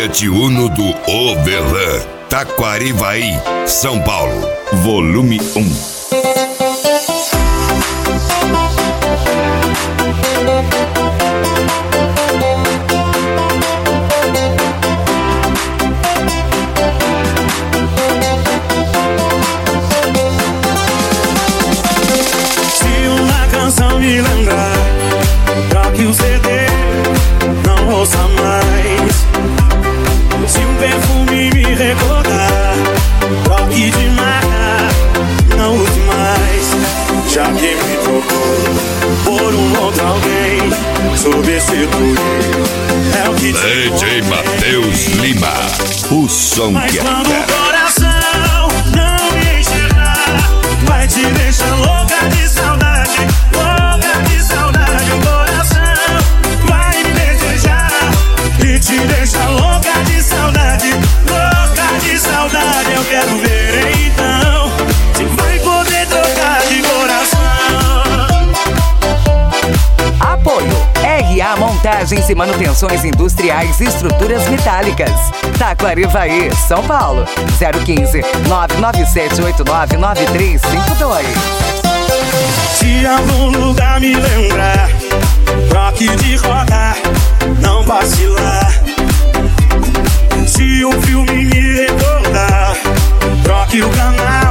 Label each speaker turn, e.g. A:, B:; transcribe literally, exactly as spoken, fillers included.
A: Fiat Uno do Overland, Taquarivaí, São Paulo. Volume um.
B: Me lembrar, troque o C D, não ouça mais. Se um perfume me recordar, troque de marca, não use mais. Já que me trocou por um outro alguém, substituir é o que
A: D J Matheus Lima, o som
B: mas
A: que é.
B: Mas quando o coração não me enxergar, vai te deixar louca de saudade. Te deixa louca de saudade, louca de saudade. Eu quero ver então se vai poder trocar de coração.
C: Apoio R A Montagens e Manutenções Industriais e Estruturas Metálicas, Taquarivaí, São Paulo. Zero quinze, nove nove sete oito nove nove três cinco dois.
B: Se algum lugar me lembrar, troque de rota, não vacilar. Se um filme me recordar, troque o canal.